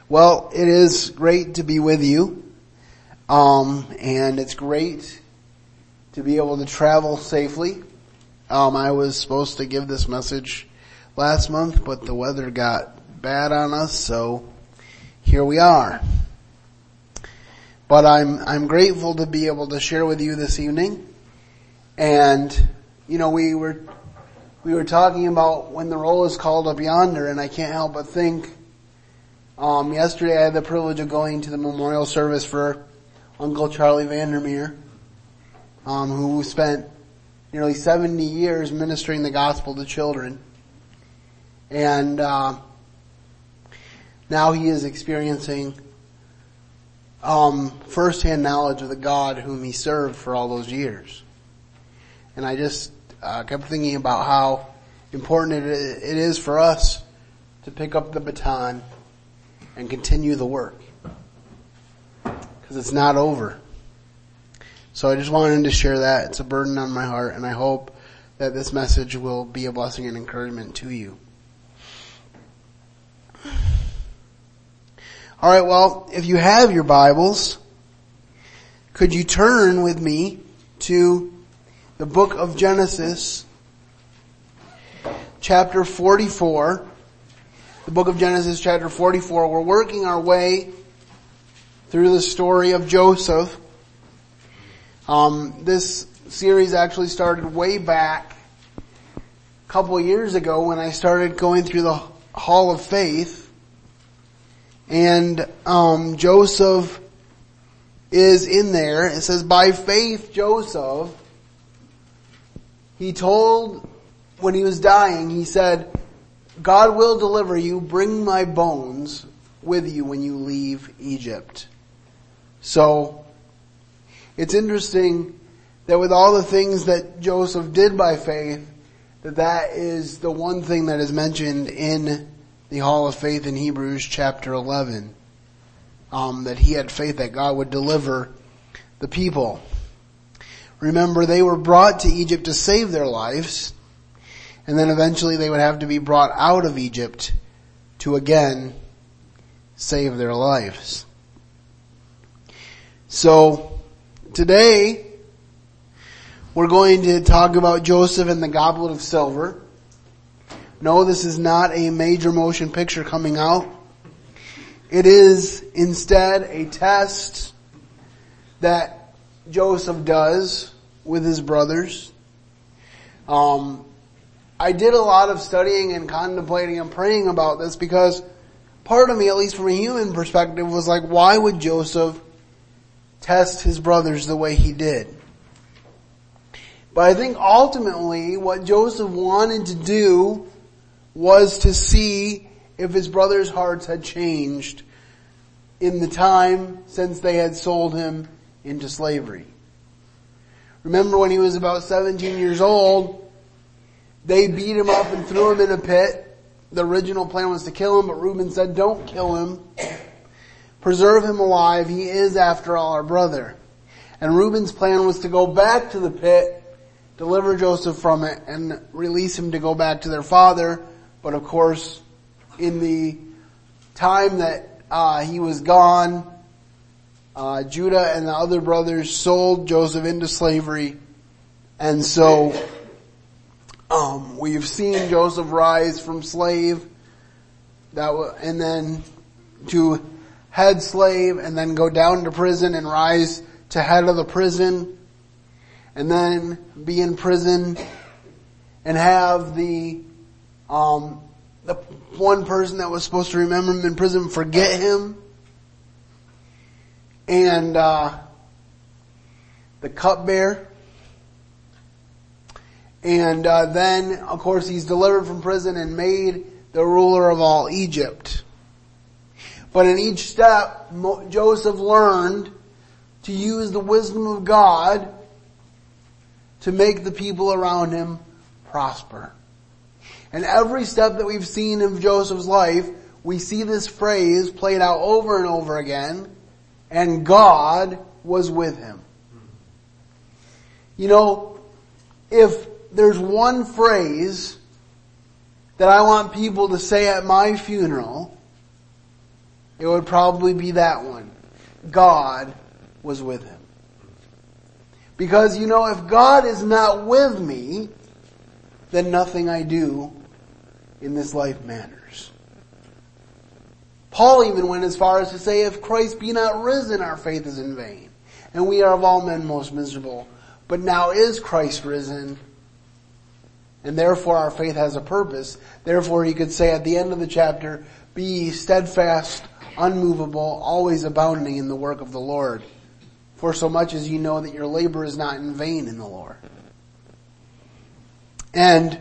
Well, it is great to be with you. And it's great to be able to travel safely. I was supposed to give this message last month, but the weather got bad on us, so here we are. But I'm grateful to be able to share with you this evening. And, you know, we were talking about when the roll is called up yonder, and I can't help but think, yesterday I had the privilege of going to the memorial service for Uncle Charlie Vandermeer, who spent nearly 70 years ministering the gospel to children. And, now he is experiencing, firsthand knowledge of the God whom he served for all those years. And I just, kept thinking about how important it is for us to pick up the baton and continue the work. Because it's not over. So I just wanted to share that. It's a burden on my heart, and I hope that this message will be a blessing and encouragement to you. Alright, well, if you have your Bibles, could you turn with me to the book of Genesis, chapter 44. The book of Genesis, chapter 44. We're working our way through the story of Joseph. This series actually started way back a couple of years ago when I started going through the Hall of Faith. And Joseph is in there. It says, by faith Joseph, he told, when he was dying, he said, God will deliver you, bring my bones with you when you leave Egypt. So, it's interesting that with all the things that Joseph did by faith, that is the one thing that is mentioned in the Hall of Faith in Hebrews chapter 11. That he had faith that God would deliver the people. Remember, they were brought to Egypt to save their lives, and then eventually they would have to be brought out of Egypt to again save their lives. So, today, we're going to talk about Joseph and the Goblet of Silver. No, this is not a major motion picture coming out. It is instead a test that Joseph does with his brothers. I did a lot of studying and contemplating and praying about this because part of me, at least from a human perspective, was like, why would Joseph test his brothers the way he did? But I think ultimately what Joseph wanted to do was to see if his brothers' hearts had changed in the time since they had sold him into slavery. Remember when he was about 17 years old, they beat him up and threw him in a pit. The original plan was to kill him, but Reuben said, don't kill him. Preserve him alive. He is, after all, our brother. And Reuben's plan was to go back to the pit, deliver Joseph from it, and release him to go back to their father. But of course, in the time that he was gone, Judah and the other brothers sold Joseph into slavery. And so, we've seen Joseph rise from slave, and then to head slave, and then go down to prison and rise to head of the prison, and then be in prison and have the one person that was supposed to remember him in prison forget him, and the cupbearer. And then, of course, he's delivered from prison and made the ruler of all Egypt. But in each step, Joseph learned to use the wisdom of God to make the people around him prosper. And every step that we've seen of Joseph's life, we see this phrase played out over and over again, and God was with him. You know, if there's one phrase that I want people to say at my funeral, it would probably be that one. God was with him. Because, if God is not with me, then nothing I do in this life matters. Paul even went as far as to say, if Christ be not risen, our faith is in vain, and we are of all men most miserable. But now is Christ risen, and therefore our faith has a purpose. Therefore he could say at the end of the chapter, be ye steadfast, unmovable, always abounding in the work of the Lord. For so much as you know that your labor is not in vain in the Lord. And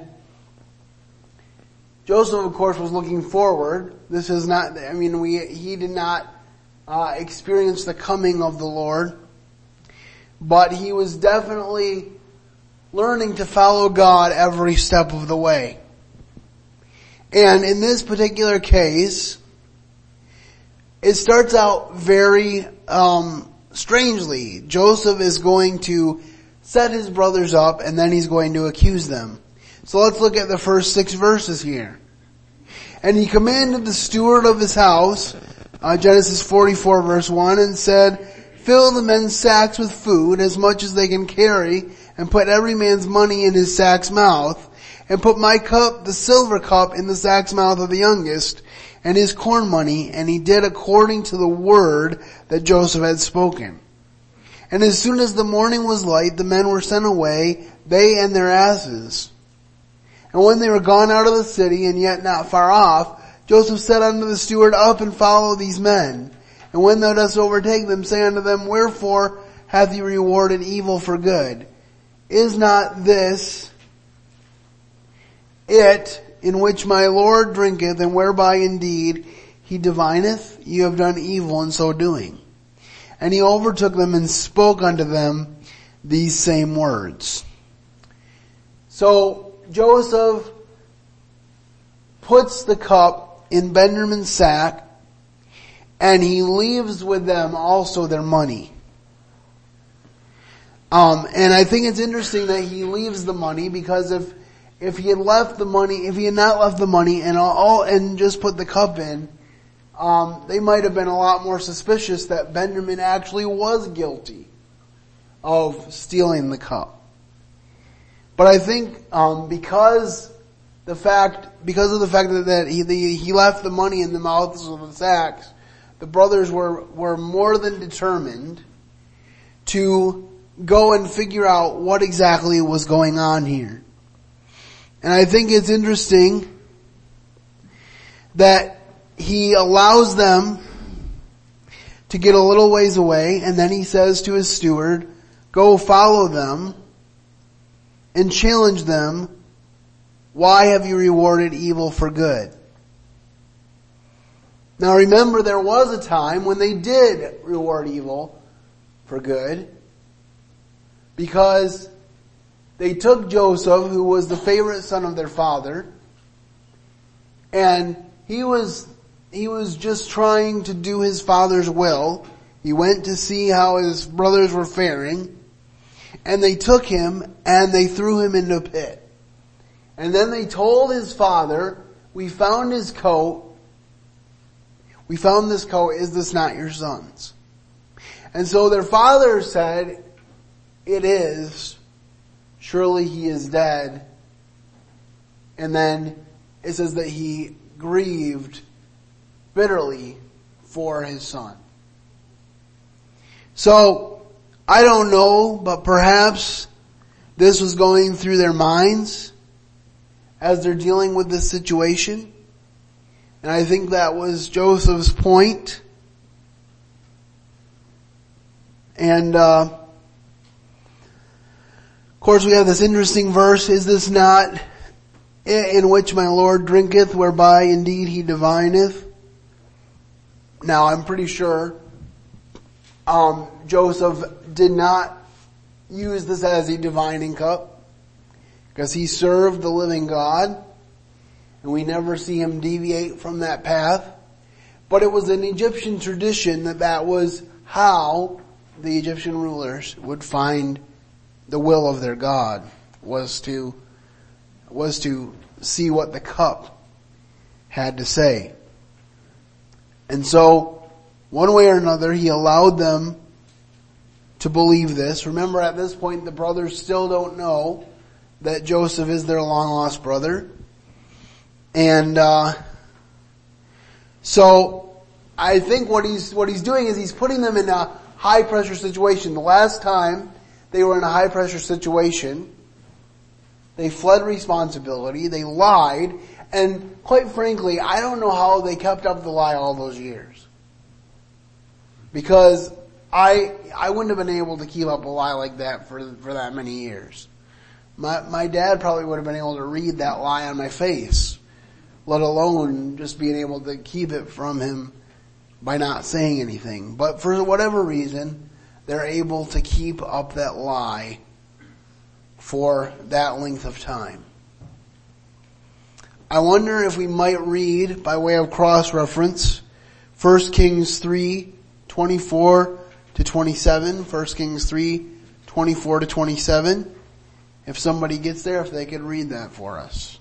Joseph, of course, was looking forward. This is not, he did not experience the coming of the Lord. But he was definitely learning to follow God every step of the way. And in this particular case, it starts out very strangely. Joseph is going to set his brothers up, and then he's going to accuse them. So let's look at the first 6 verses here. And he commanded the steward of his house, Genesis 44 verse 1, and said, fill the men's sacks with food, as much as they can carry, and put every man's money in his sack's mouth, and put my cup, the silver cup, in the sack's mouth of the youngest, and his corn money. And he did according to the word that Joseph had spoken. And as soon as the morning was light, the men were sent away, they and their asses. And when they were gone out of the city, and yet not far off, Joseph said unto the steward, up and follow these men. And when thou dost overtake them, say unto them, wherefore hath he rewarded evil for good? Is not this it in which my Lord drinketh, and whereby indeed he divineth? You have done evil in so doing. And he overtook them and spoke unto them these same words. So Joseph puts the cup in Benjamin's sack, and he leaves with them also their money. And I think it's interesting that he leaves the money, because if he had left the money, if he had not left the money and just put the cup in, they might have been a lot more suspicious that Benjamin actually was guilty of stealing the cup. But I think because of the fact that he left the money in the mouths of the sacks, the brothers were more than determined to go and figure out what exactly was going on here. And I think it's interesting that he allows them to get a little ways away, and then he says to his steward, go follow them and challenge them. Why have you rewarded evil for good? Now remember, there was a time when they did reward evil for good, because they took Joseph, who was the favorite son of their father, and he was just trying to do his father's will. He went to see how his brothers were faring, and they took him and they threw him into a pit. And then they told his father, we found his coat. We found this coat. Is this not your son's? And so their father said, it is. Surely he is dead. And then it says that he grieved bitterly for his son. So, I don't know, but perhaps this was going through their minds as they're dealing with this situation. And I think that was Joseph's point. And, of course, we have this interesting verse, is this not in which my Lord drinketh, whereby indeed he divineth? Now, I'm pretty sure Joseph did not use this as a divining cup, because he served the living God, and we never see him deviate from that path. But it was an Egyptian tradition that was how the Egyptian rulers would find the will of their God, was to see what the cup had to say. And so, one way or another, he allowed them to believe this. Remember, at this point, the brothers still don't know that Joseph is their long-lost brother. And so, I think what he's doing is he's putting them in a high-pressure situation. The last time they were in a high-pressure situation, they fled responsibility, they lied, and quite frankly, I don't know how they kept up the lie all those years. Because I wouldn't have been able to keep up a lie like that for that many years. My dad probably would have been able to read that lie on my face, let alone just being able to keep it from him by not saying anything. But for whatever reason, they're able to keep up that lie for that length of time. I wonder if we might read, by way of cross-reference, 1 Kings 3:24 to 27. 1 Kings 3:24 to 27. If somebody gets there, if they could read that for us.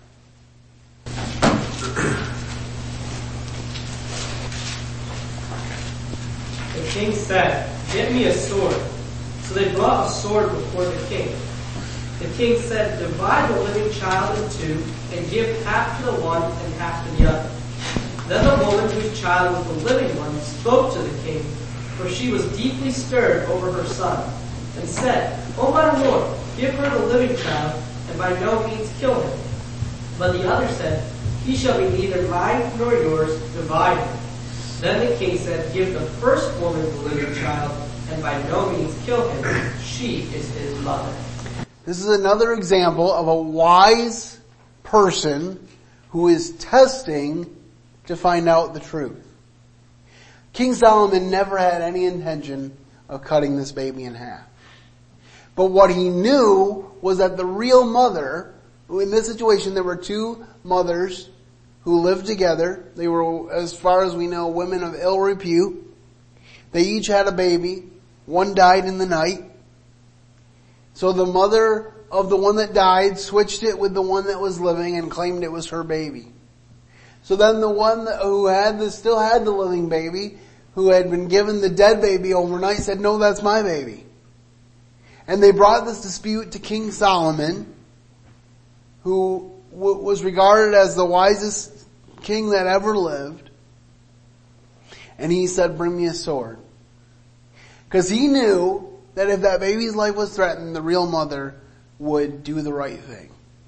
The king said, "Get me a sword." So they brought a sword before the king. The king said, "Divide the living child in two, and give half to the one and half to the other." Then the woman whose child was the living one spoke to the king, for she was deeply stirred over her son, and said, "O my lord, give her the living child, and by no means kill him." But the other said, "He shall be neither mine nor yours, divide him." Then the king said, "Give the first woman the living child, and by no means kill him. She is his mother." This is another example of a wise person who is testing to find out the truth. King Solomon never had any intention of cutting this baby in half. But what he knew was that the real mother, in this situation there were two mothers who lived together. They were, as far as we know, women of ill repute. They each had a baby. One died in the night. So the mother of the one that died switched it with the one that was living and claimed it was her baby. So then the one who still had the living baby, who had been given the dead baby overnight, said, "No, that's my baby." And they brought this dispute to King Solomon, who was regarded as the wisest king that ever lived. And he said, "Bring me a sword." Because he knew that if that baby's life was threatened, the real mother would do the right thing.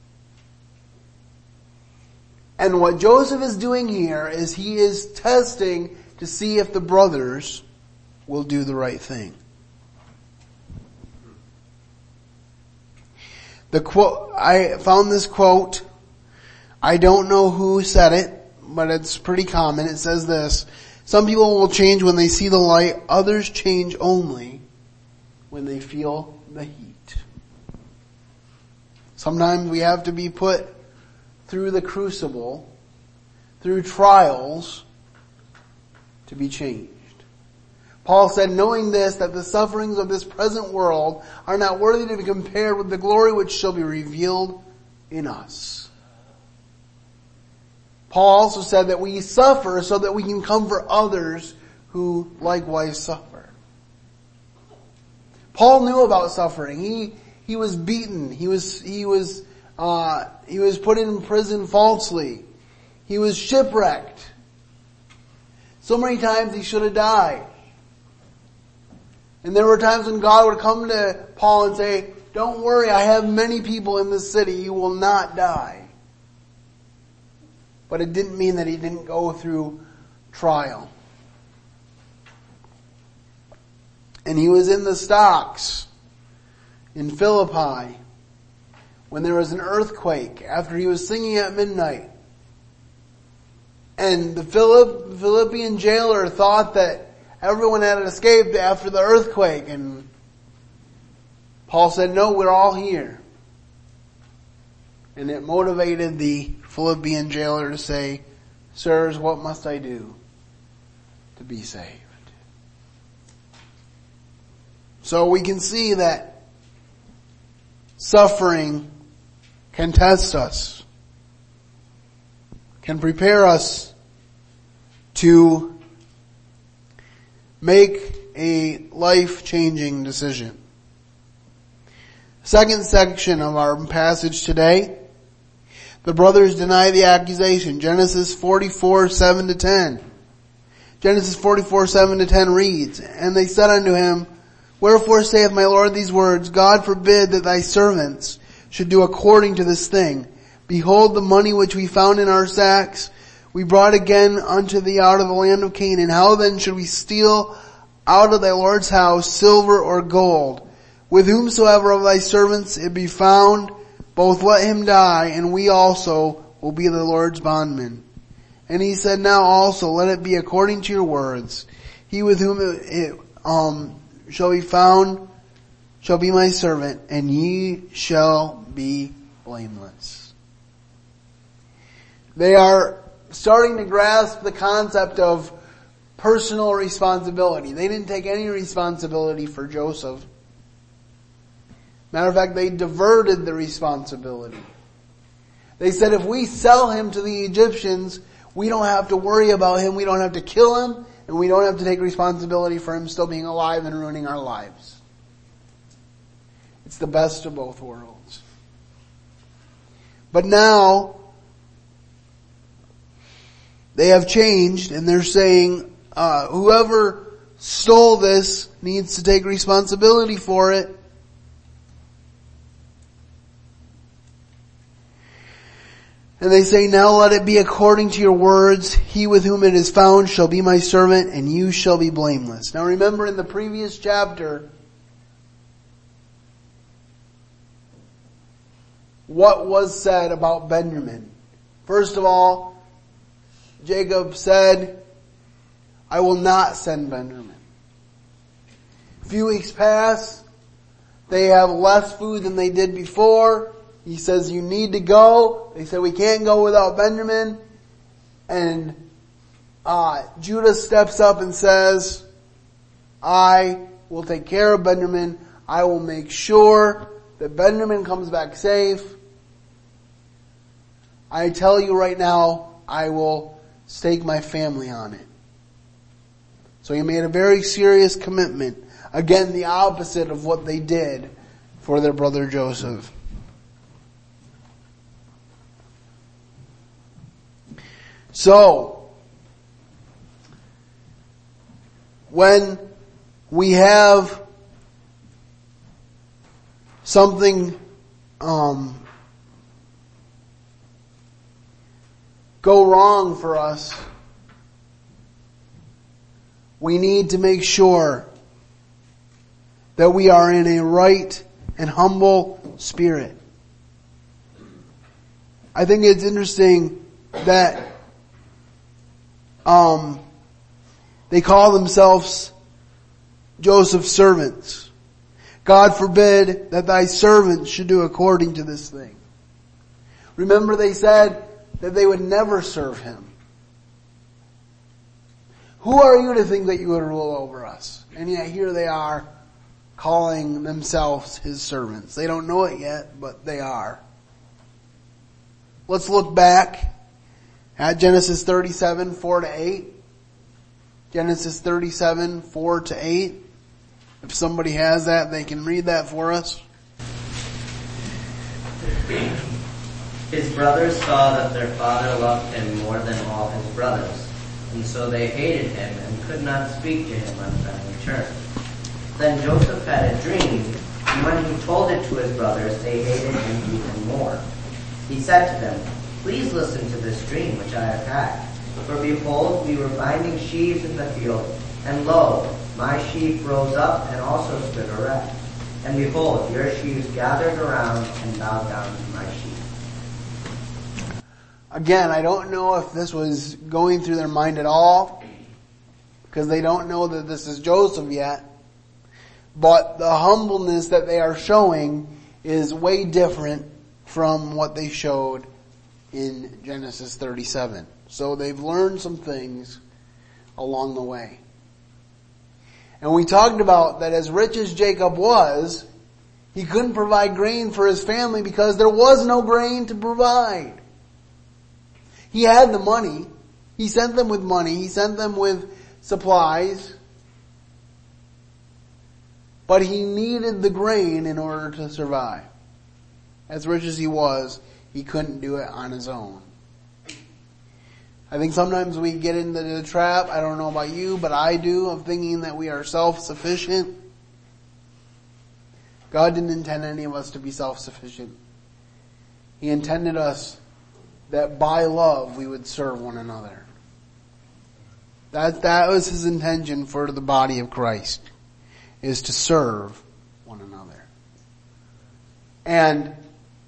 And what Joseph is doing here is he is testing to see if the brothers will do the right thing. I found this quote. I don't know who said it, but it's pretty common. It says this: "Some people will change when they see the light, others change only when they feel the heat." Sometimes we have to be put through the crucible, through trials, to be changed. Paul said, "Knowing this, that the sufferings of this present world are not worthy to be compared with the glory which shall be revealed in us." Paul also said that we suffer so that we can comfort others who likewise suffer. Paul knew about suffering. He was beaten. He was put in prison falsely. He was shipwrecked. So many times he should have died. And there were times when God would come to Paul and say, "Don't worry, I have many people in this city. You will not die." But it didn't mean that he didn't go through trial. And he was in the stocks in Philippi when there was an earthquake after he was singing at midnight. And the Philippian jailer thought that everyone had escaped after the earthquake, and Paul said, "No, we're all here." And it motivated the Philippian jailer to say, "Sirs, what must I do to be saved?" So we can see that suffering can test us, can prepare us to make a life-changing decision. Second section of our passage today, the brothers deny the accusation. Genesis 44, 7-10. Genesis 44, 7-10 reads, And they said unto him, Wherefore saith my Lord these words, God forbid that thy servants should do according to this thing. Behold, the money which we found in our sacks, we brought again unto thee out of the land of Canaan. How then should we steal out of thy Lord's house silver or gold? With whomsoever of thy servants it be found, both let him die, and we also will be the Lord's bondmen. And he said, Now also let it be according to your words. He with whom it shall be found shall be my servant, and ye shall be blameless. They are starting to grasp the concept of personal responsibility. They didn't take any responsibility for Joseph. Matter of fact, they diverted the responsibility. They said, if we sell him to the Egyptians, we don't have to worry about him, we don't have to kill him, and we don't have to take responsibility for him still being alive and ruining our lives. It's the best of both worlds. But now, they have changed, and they're saying, whoever stole this needs to take responsibility for it. And they say, Now let it be according to your words. He with whom it is found shall be my servant, and you shall be blameless. Now remember, in the previous chapter, what was said about Benjamin. First of all, Jacob said, I will not send Benjamin. A few weeks pass. They have less food than they did before. He says, you need to go. They said, we can't go without Benjamin. And Judah steps up and says, I will take care of Benjamin. I will make sure that Benjamin comes back safe. I tell you right now, I will stake my family on it. So he made a very serious commitment. Again, the opposite of what they did for their brother Joseph. So, when we have something go wrong for us, we need to make sure that we are in a right and humble spirit. I think it's interesting that they call themselves Joseph's servants. God forbid that thy servants should do according to this thing. Remember, they said that they would never serve him. Who are you to think that you would rule over us? And yet here they are calling themselves his servants. They don't know it yet, but they are. Let's look back at Genesis 37, 4-8. Genesis 37, 4-8. If somebody has that, they can read that for us. His brothers saw that their father loved him more than all his brothers, and so they hated him and could not speak to him on friendly terms. Then Joseph had a dream, and when he told it to his brothers, they hated him even more. He said to them, Please listen to this dream which I have had. For behold, we were binding sheaves in the field, and lo, my sheaf rose up and also stood erect. And behold, your sheaves gathered around and bowed down to my sheaf. Again, I don't know if this was going through their mind at all, because they don't know that this is Joseph yet. But the humbleness that they are showing is way different from what they showed in Genesis 37. So they've learned some things along the way. And we talked about that as rich as Jacob was, he couldn't provide grain for his family because there was no grain to provide. He had the money. He sent them with money. He sent them with supplies. But he needed the grain in order to survive. As rich as he was, he couldn't do it on his own. I think sometimes we get into the trap, I don't know about you, but I do, of thinking that we are self-sufficient. God didn't intend any of us to be self-sufficient. He intended us that by love we would serve one another. That was his intention for the body of Christ, is to serve one another. And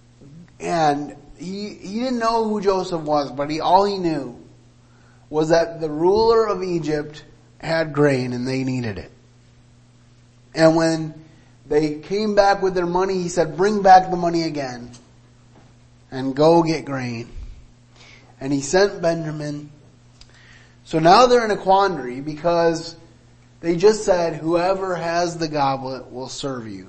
he didn't know who Joseph was, but all he knew was that the ruler of Egypt had grain and they needed it. And when they came back with their money, he said, bring back the money again and go get grain. And he sent Benjamin. So now they're in a quandary because they just said, whoever has the goblet will serve you.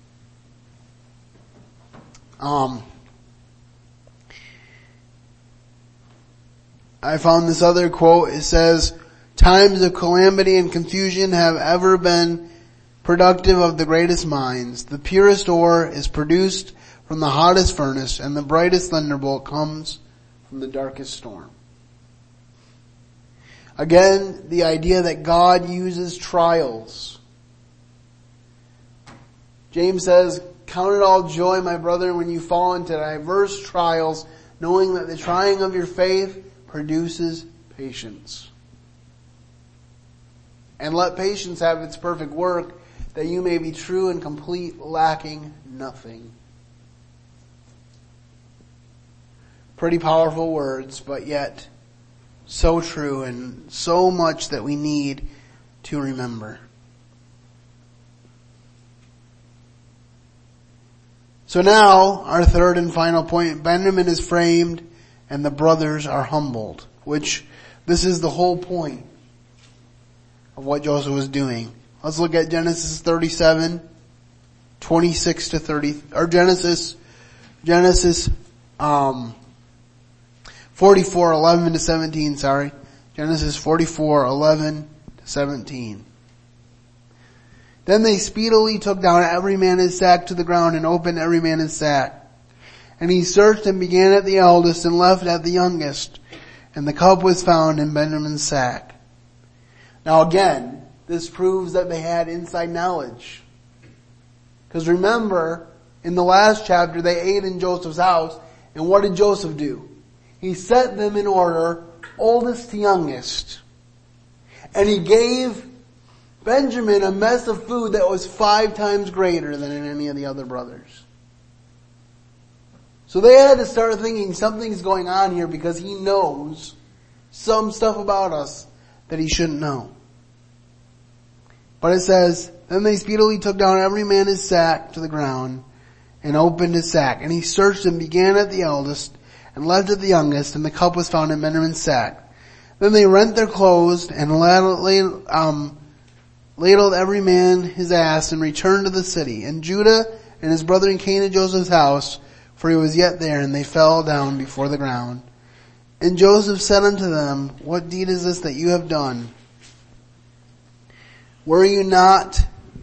I found this other quote. It says, times of calamity and confusion have ever been productive of the greatest minds. The purest ore is produced from the hottest furnace, and the brightest thunderbolt comes from the darkest storm. Again, the idea that God uses trials. James says, count it all joy, my brother, when you fall into diverse trials, knowing that the trying of your faith produces patience. And let patience have its perfect work, that you may be true and complete, lacking nothing. Pretty powerful words, but yet so true and so much that we need to remember. So now, our third and final point, Benjamin is framed and the brothers are humbled, which this is the whole point of what Joseph was doing. Let's look at Genesis 37, 26 to 30, or Genesis 44, 11 to 17, sorry. Genesis 44, 11 to 17. Then they speedily took down every man his sack to the ground and opened every man his sack. And he searched and began at the eldest and left at the youngest. And the cup was found in Benjamin's sack. Now again, this proves that they had inside knowledge. Because remember, in the last chapter, they ate in Joseph's house. And what did Joseph do? He set them in order, oldest to youngest. And he gave Benjamin a mess of food that was 5 times greater than in any of the other brothers. So they had to start thinking something's going on here because he knows some stuff about us that he shouldn't know. But it says, then they speedily took down every man his sack to the ground and opened his sack. And he searched and began at the eldest and left at the youngest, and the cup was found in Benjamin's sack. Then they rent their clothes and ladled every man his ass and returned to the city. And Judah and his brethren came to Joseph's house, for he was yet there, and they fell down before the ground. And Joseph said unto them, what deed is this that you have done? Warrant you not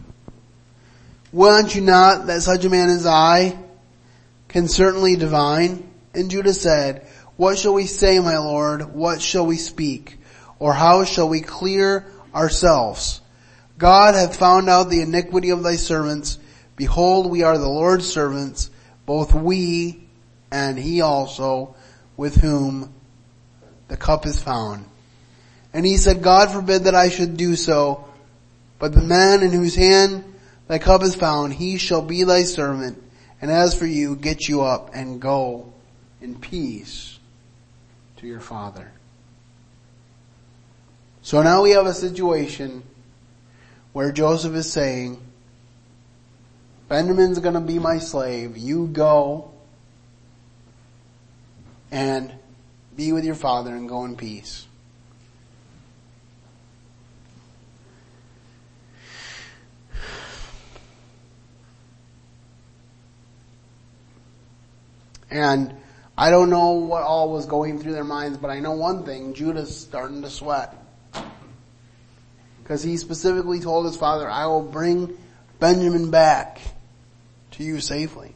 that such a man as I can certainly divine? And Judah said, what shall we say, my lord? What shall we speak? Or how shall we clear ourselves? God hath found out the iniquity of thy servants. Behold, we are the Lord's servants, both we and he also, with whom the cup is found. And he said, God forbid that I should do so, but the man in whose hand thy cup is found, he shall be thy servant. And as for you, get you up and go in peace to your father. So now we have a situation where Joseph is saying, Benjamin's going to be my slave. You go and be with your father and go in peace. And I don't know what all was going through their minds, but I know one thing, Judah's starting to sweat. Because he specifically told his father, I will bring Benjamin back to you safely.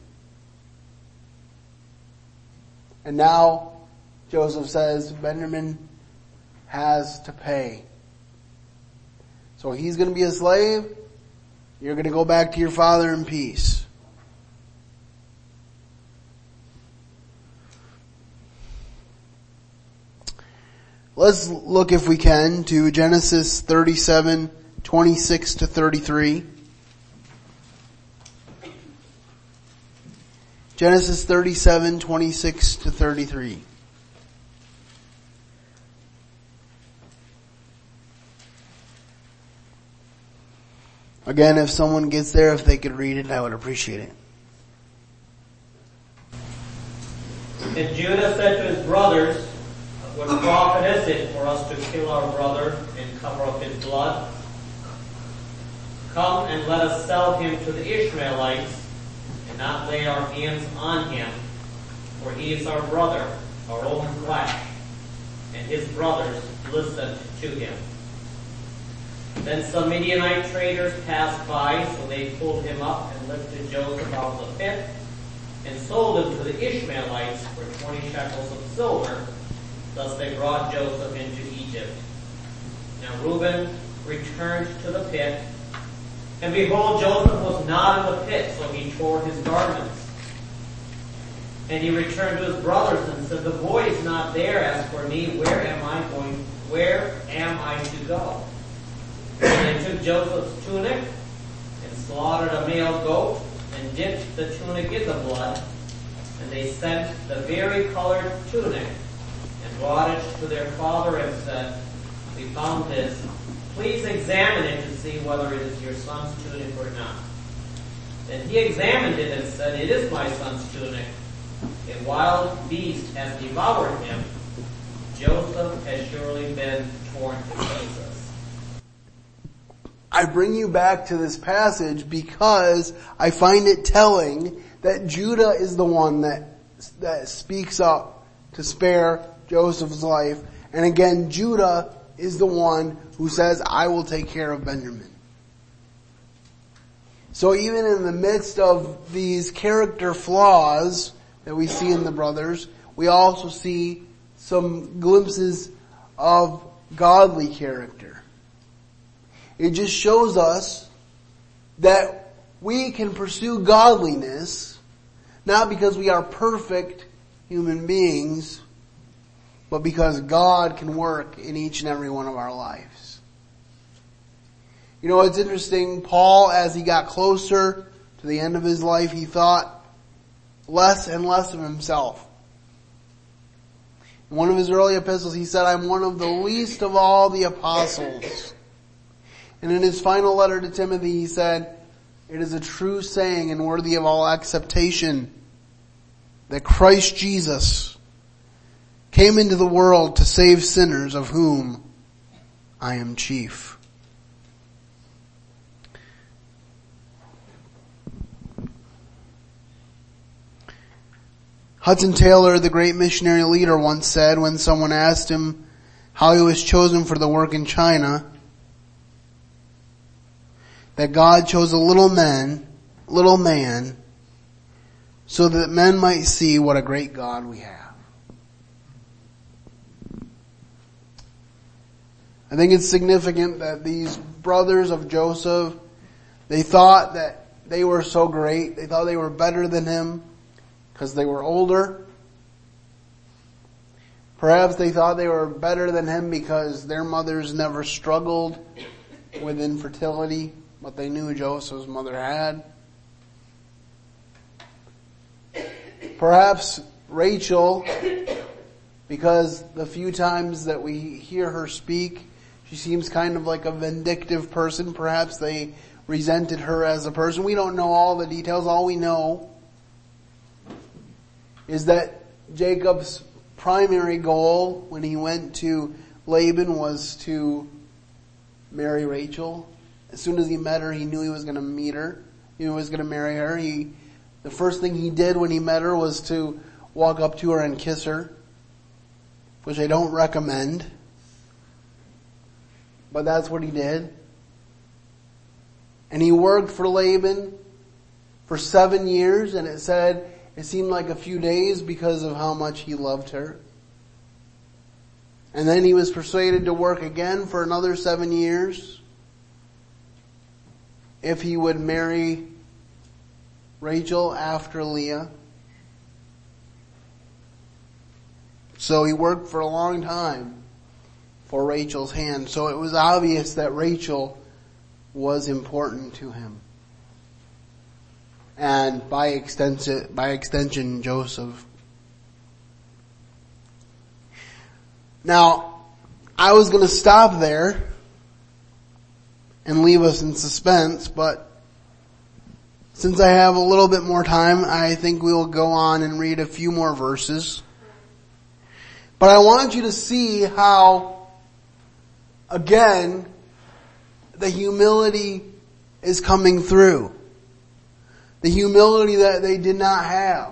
And now Joseph says Benjamin has to pay. So he's going to be a slave. You're going to go back to your father in peace. Let's look, if we can, to Genesis 37, 26 to 33. Genesis 37, 26 to 33. Again, if someone gets there, if they could read it, I would appreciate it. And Judah said to his brothers, what profit is it for us to kill our brother and cover up his blood? Come and let us sell him to the Ishmaelites and not lay our hands on him, for he is our brother, our own flesh. And his brothers listened to him. Then some Midianite traders passed by, so they pulled him up and lifted Joseph out of the pit and sold him to the Ishmaelites for 20 shekels of silver. Thus they brought Joseph into Egypt. Now Reuben returned to the pit, and behold, Joseph was not in the pit, so he tore his garments. And he returned to his brothers and said, the boy is not there. As for me, where am I to go? And they took Joseph's tunic and slaughtered a male goat and dipped the tunic in the blood. And they sent the vari-colored tunic and brought it to their father and said, we found this. Please examine it to see whether it is your son's tunic or not. And he examined it and said, it is my son's tunic. A wild beast has devoured him. Joseph has surely been torn to pieces. I bring you back to this passage because I find it telling that Judah is the one that speaks up to spare Joseph's life. And again, Judah is the one who says, I will take care of Benjamin. So even in the midst of these character flaws that we see in the brothers, we also see some glimpses of godly character. It just shows us that we can pursue godliness, not because we are perfect human beings, but because God can work in each and every one of our lives. You know, it's interesting, Paul, as he got closer to the end of his life, he thought less and less of himself. In one of his early epistles, he said, I'm one of the least of all the apostles. And in his final letter to Timothy, he said, it is a true saying and worthy of all acceptation that Christ Jesus came into the world to save sinners, of whom I am chief. Hudson Taylor, the great missionary leader, once said when someone asked him how he was chosen for the work in China, that God chose a little man, so that men might see what a great God we have. I think it's significant that these brothers of Joseph, they thought that they were so great. They thought they were better than him because they were older. Perhaps they thought they were better than him because their mothers never struggled with infertility, but they knew Joseph's mother had. Perhaps Rachel, because the few times that we hear her speak, she seems kind of like a vindictive person. Perhaps they resented her as a person. We don't know all the details. All we know is that Jacob's primary goal when he went to Laban was to marry Rachel. As soon as he met her, he knew he was going to meet her. He was going to marry her. The first thing he did when he met her was to walk up to her and kiss her, which I don't recommend. But that's what he did. And he worked for Laban for 7 years, and it said it seemed like a few days because of how much he loved her. And then he was persuaded to work again for another 7 years if he would marry Rachel after Leah. So he worked for a long time for Rachel's hand. So it was obvious that Rachel was important to him. And by extension, Joseph. Now, I was going to stop there and leave us in suspense, but since I have a little bit more time, I think we will go on and read a few more verses. But I want you to see how, again, the humility is coming through. The humility that they did not have.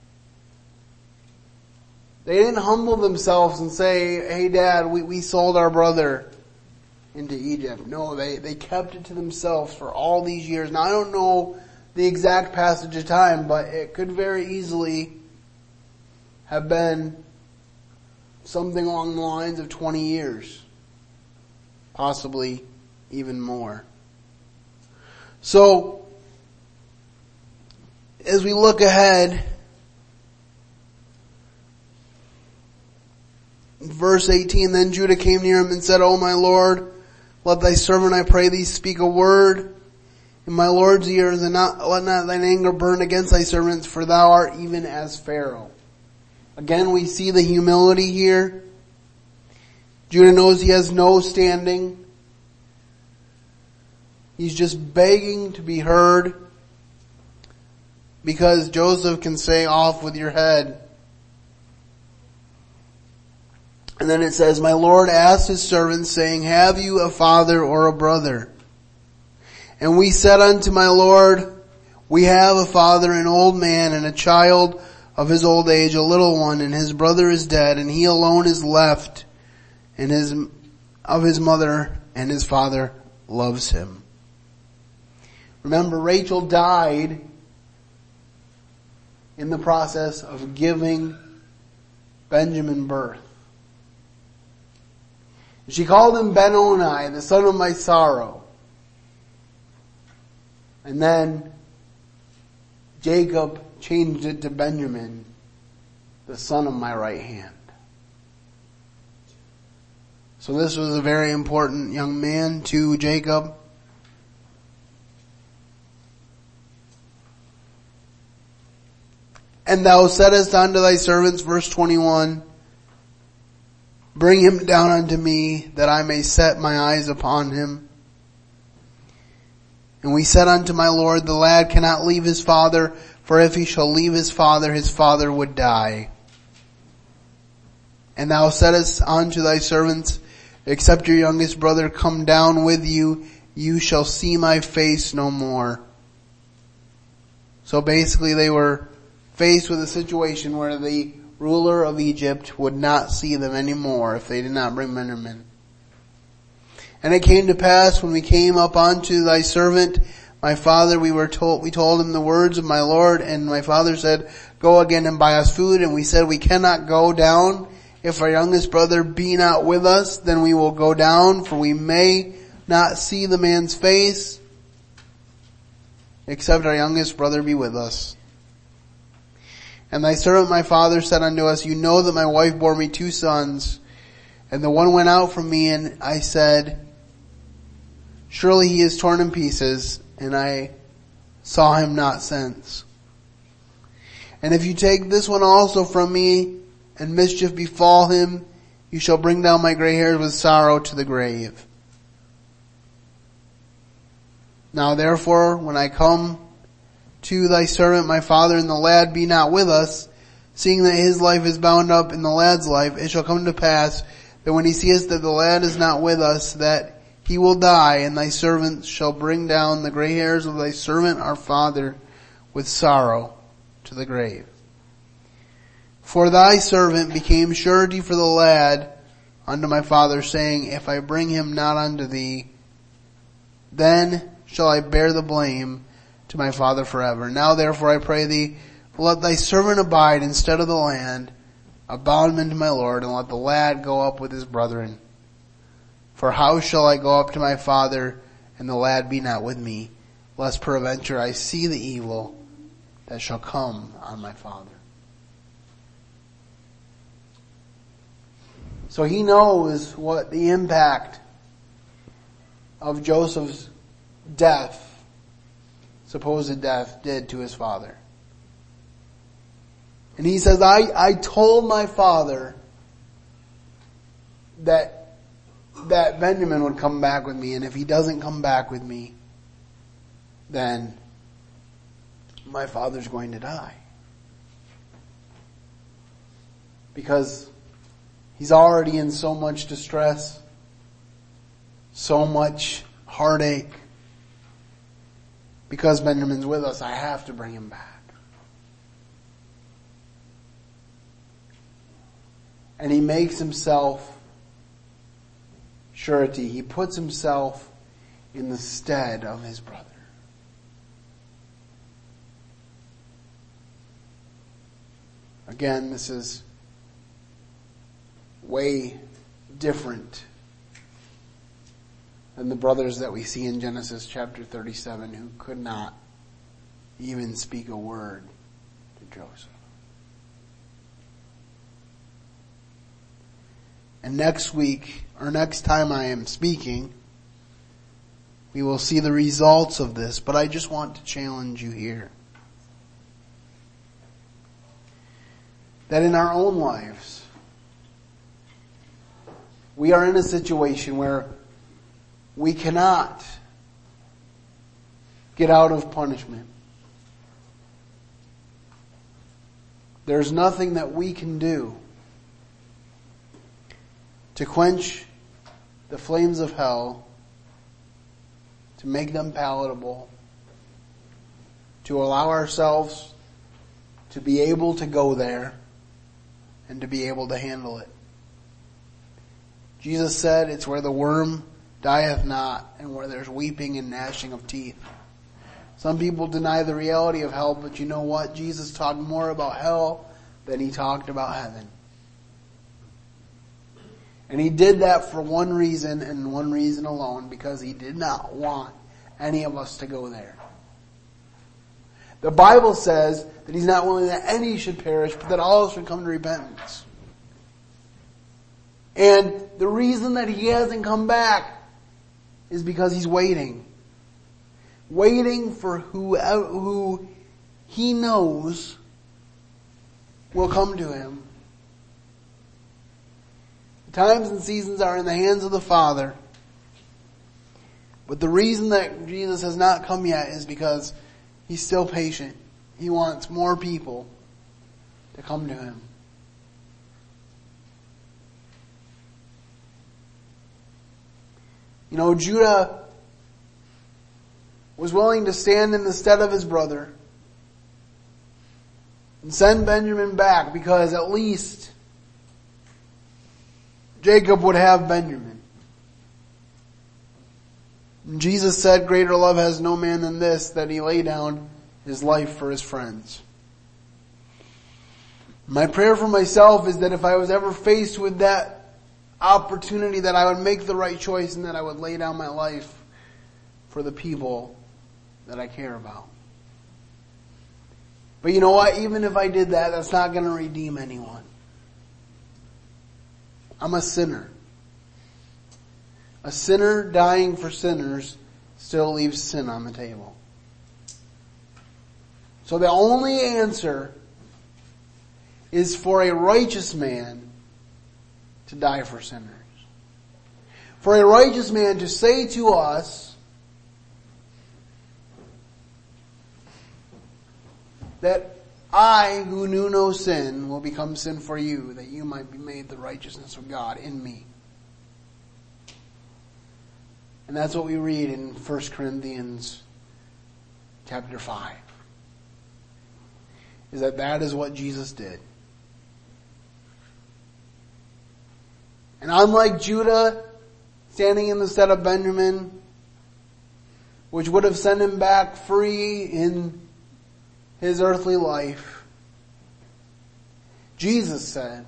They didn't humble themselves and say, hey Dad, we sold our brother into Egypt. No, they kept it to themselves for all these years. Now I don't know the exact passage of time, but it could very easily have been something along the lines of 20 years. Possibly even more. So, as we look ahead, verse 18, then Judah came near him and said, O my Lord, let thy servant, I pray thee, speak a word in my Lord's ears, and let not thine anger burn against thy servants, for thou art even as Pharaoh. Again, we see the humility here. Judah knows he has no standing. He's just begging to be heard, because Joseph can say, off with your head. And then it says, my Lord asked his servants, saying, have you a father or a brother? And we said unto my Lord, we have a father, an old man, and a child of his old age, a little one, and his brother is dead, and he alone is left, and of his mother, and his father loves him. Remember, Rachel died in the process of giving Benjamin birth. She called him Ben-Oni, the son of my sorrow. And then Jacob changed it to Benjamin, the son of my right hand. So this was a very important young man to Jacob. And thou saidst unto thy servants, verse 21, bring him down unto me, that I may set my eyes upon him. And we said unto my Lord, the lad cannot leave his father, for if he shall leave his father would die. And thou saidst unto thy servants, except your youngest brother come down with you, you shall see my face no more. So basically they were faced with a situation where the ruler of Egypt would not see them anymore if they did not bring Benjamin. And it came to pass when we came up unto thy servant, my father, we told him the words of my Lord, and my father said, go again and buy us food. And we said, we cannot go down. If our youngest brother be not with us, then we will go down, for we may not see the man's face, except our youngest brother be with us. And thy servant my father said unto us, you know that my wife bore me 2 sons, and the one went out from me, and I said, surely he is torn in pieces, and I saw him not since. And if you take this one also from me, and mischief befall him, you shall bring down my gray hairs with sorrow to the grave. Now therefore, when I come to thy servant my father, and the lad be not with us, seeing that his life is bound up in the lad's life, it shall come to pass that when he seeth that the lad is not with us, that he will die, and thy servant shall bring down the gray hairs of thy servant our father with sorrow to the grave. For thy servant became surety for the lad unto my father, saying, if I bring him not unto thee, then shall I bear the blame to my father forever. Now therefore I pray thee, let thy servant abide instead of the land, a bondman to my Lord, and let the lad go up with his brethren. For how shall I go up to my father, and the lad be not with me, lest peradventure I see the evil that shall come on my father. So he knows what the impact of Joseph's death, supposed death, did to his father. And he says, I told my father that Benjamin would come back with me, and if he doesn't come back with me, then my father's going to die. Because he's already in so much distress, so much heartache. Because Benjamin's with us, I have to bring him back. And he makes himself surety. He puts himself in the stead of his brother. Again, this is way different than the brothers that we see in Genesis chapter 37 who could not even speak a word to Joseph. And next week, or next time I am speaking, we will see the results of this, but I just want to challenge you here. That in our own lives, we are in a situation where we cannot get out of punishment. There's nothing that we can do to quench the flames of hell, to make them palatable, to allow ourselves to be able to go there and to be able to handle it. Jesus said it's where the worm dieth not and where there's weeping and gnashing of teeth. Some people deny the reality of hell, but you know what? Jesus talked more about hell than he talked about heaven. And he did that for one reason and one reason alone, because he did not want any of us to go there. The Bible says that he's not willing that any should perish, but that all should come to repentance. And the reason that he hasn't come back is because he's waiting. Waiting for who he knows will come to him. The times and seasons are in the hands of the Father. But the reason that Jesus has not come yet is because he's still patient. He wants more people to come to him. You know, Judah was willing to stand in the stead of his brother and send Benjamin back because at least Jacob would have Benjamin. And Jesus said, greater love has no man than this, that he lay down his life for his friends. My prayer for myself is that if I was ever faced with that opportunity, that I would make the right choice and that I would lay down my life for the people that I care about. But you know what? Even if I did that, that's not going to redeem anyone. I'm a sinner. A sinner dying for sinners still leaves sin on the table. So the only answer is for a righteous man to die for sinners. For a righteous man to say to us that I, who knew no sin, will become sin for you, that you might be made the righteousness of God in me. And that's what we read in 1 Corinthians chapter 5. Is that is what Jesus did. And unlike Judah standing in the stead of Benjamin, which would have sent him back free in his earthly life, Jesus said,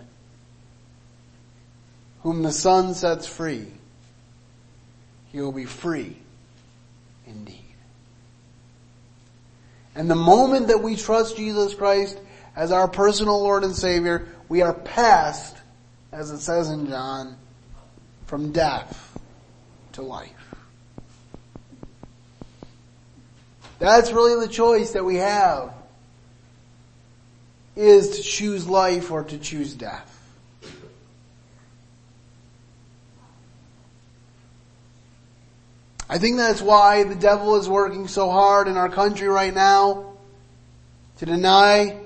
whom the Son sets free, he will be free indeed. And the moment that we trust Jesus Christ as our personal Lord and Savior, we are passed, as it says in John, from death to life. That's really the choice that we have, is to choose life or to choose death. I think that's why the devil is working so hard in our country right now to deny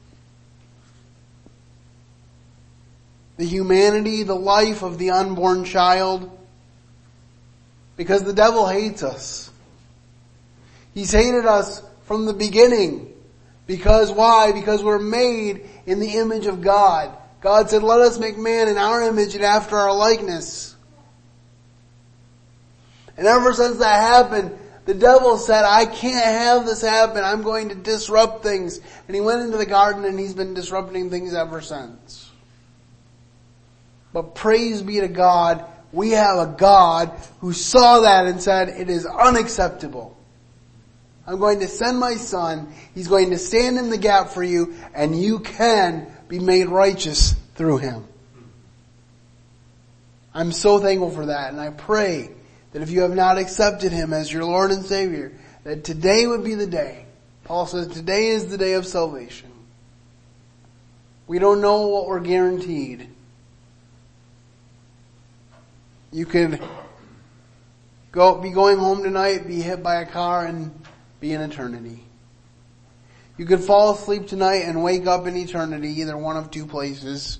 the humanity, the life of the unborn child, because the devil hates us. He's hated us from the beginning. Because why? Because we're made in the image of God. God said, let us make man in our image and after our likeness. And ever since that happened, the devil said, I can't have this happen. I'm going to disrupt things. And he went into the garden and he's been disrupting things ever since. But praise be to God, we have a God who saw that and said, it is unacceptable. I'm going to send my Son. He's going to stand in the gap for you, and you can be made righteous through him. I'm so thankful for that, and I pray that if you have not accepted him as your Lord and Savior, that today would be the day. Paul says today is the day of salvation. We don't know what we're guaranteed. You could be going home tonight, be hit by a car, and be in eternity. You could fall asleep tonight and wake up in eternity, either one of two places.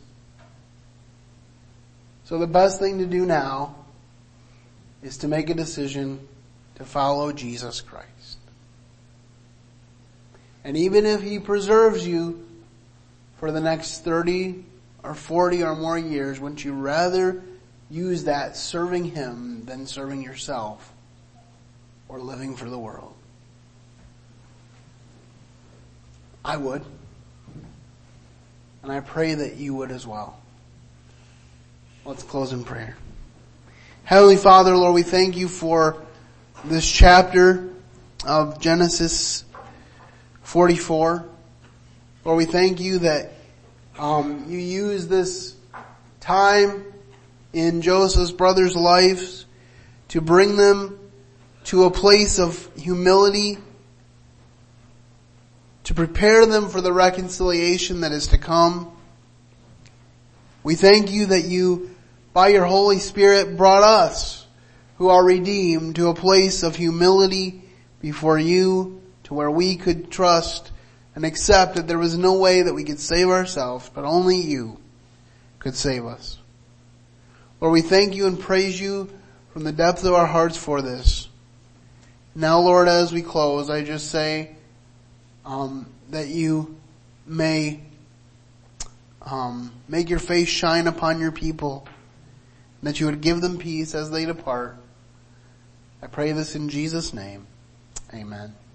So the best thing to do now is to make a decision to follow Jesus Christ. And even if he preserves you for the next 30 or 40 or more years, wouldn't you rather use that serving him than serving yourself or living for the world? I would. And I pray that you would as well. Let's close in prayer. Heavenly Father, Lord, we thank you for this chapter of Genesis 44. Lord, we thank you that you use this time in Joseph's brothers' lives to bring them to a place of humility, to prepare them for the reconciliation that is to come. We thank you that you, by your Holy Spirit, brought us, who are redeemed, to a place of humility before you, to where we could trust and accept that there was no way that we could save ourselves, but only you could save us. Lord, we thank you and praise you from the depth of our hearts for this. Now, Lord, as we close, I just say that you may make your face shine upon your people, and that you would give them peace as they depart. I pray this in Jesus' name. Amen.